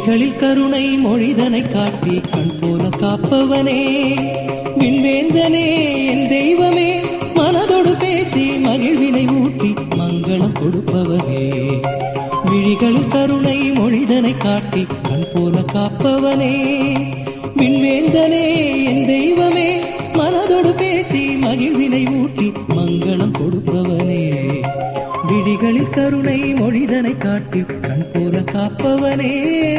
விழிகளில் கருணை மொழிதனை காட்டி கண் போல காப்பவனே, விண்வேந்தனே என் தெய்வமே, மனதோடு பேசி மகிழ்வினை ஊட்டி மங்களம் கொடுப்பவனே. விழிகளில் கருணை மொழிதனை காட்டி கண் போல காப்பவனே, விண்வேந்தனே என் தெய்வமே, மனதோடு பேசி மகிழ்வினை ஊட்டி மங்களம் கொடுப்பவனே. விழிகளில் கருணை மொழிதனை காட்டி கண் போல காப்பவனே.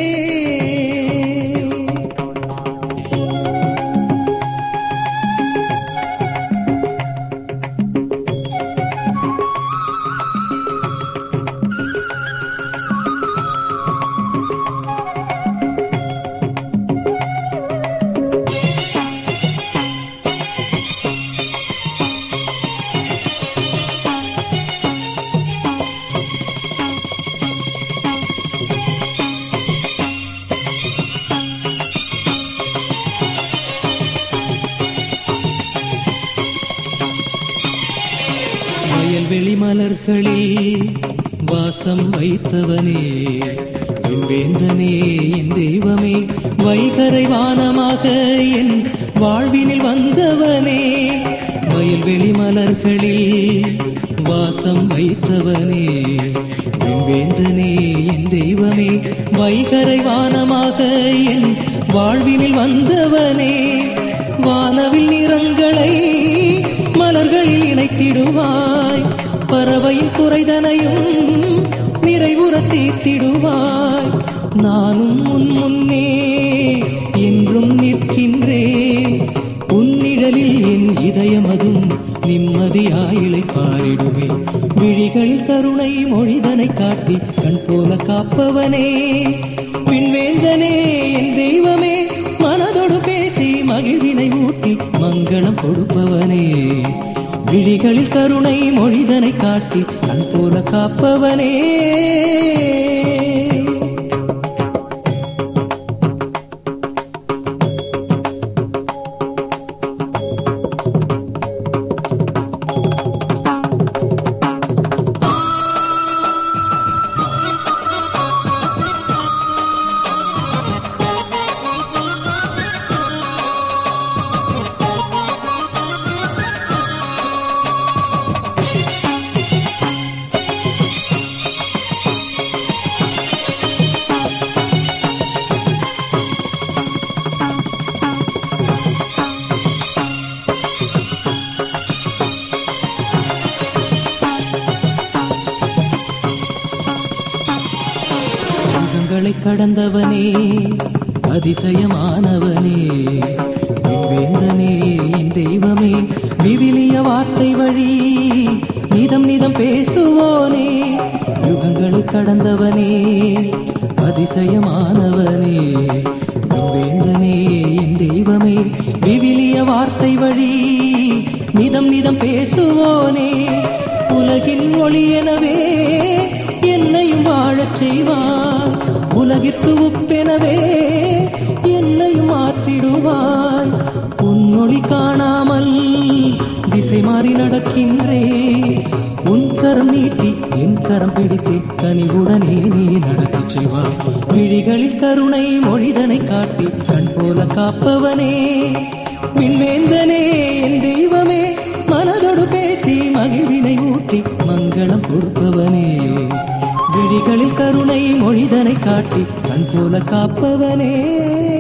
வயல்வெளி மலர்களில் வாசம் வைத்தவனே, விண்வேந்தனே என் தெய்வமே, வைகரை வானமாக என் வாழ்வினில் வந்தவனே. வயல்வெளி மலர்களில் வாசம் வைத்தவனே, விண்வேந்தனே என் தெய்வமே, வைகரை வானமாக என் வாழ்வினில் வந்தவனே. வானவில் நிறங்களை மலர்களில் இணைத்திடுவாய், பறவையின் குறைதனையும் நிறைவுற தீர்த்திடுவாய். நானும் உன் முன்னே என்றும் நிற்கின்றேன், உன்னிழலில் என் இதயமதும் நிம்மதியாயிலை பாரிடுமே. விழிகளில் கருணை மொழிதனை காட்டி கண் போல காப்பவனே, விண்வேந்தனே என் தெய்வமே, மனதோடு பேசி மகிழ்வினை ஊட்டி மங்களம் கொடுப்பவனே. விழிகளில் கருணை மொழிதனை காட்டி கண் போல காப்பவனே. யுகங்களை கடந்தவனே, அதிசயமானவனே, விண்வேந்தனே என் தெய்வமே, விவிலிய வார்த்தை வழி நிதம் நிதம் பேசுவோனே. யுகங்களை கடந்தவனே, அதிசயமானவனே, விண்வேந்தனே என் தெய்வமே, விவிலிய வார்த்தை வழி நிதம் நிதம் பேசுவோனே. உலகின் ஒளி எனவே என்னையும் வாழச் செய்வாய், உலகிற்கு உப்பெனவே என்னையும் மாற்றிடுவாய். உன்னொளி காணாமல் திசை மாறி நடக்கின்றேன், உன் கரம் நீட்டி என் கரம் பிடித்து கனிவுடனே நீ நடத்திச் செல்வாய். விழிகளில் கருணை மொழிதனை காட்டி கண் போல காப்பவனே, விண்வேந்தனே என் தெய்வமே, மனதோடு பேசி மகிழ்வினை ஊட்டி மங்களம் கொடுப்பவனே. விழிகளில் கருணை மொழிதனை காட்டி கண் போல காப்பவனே.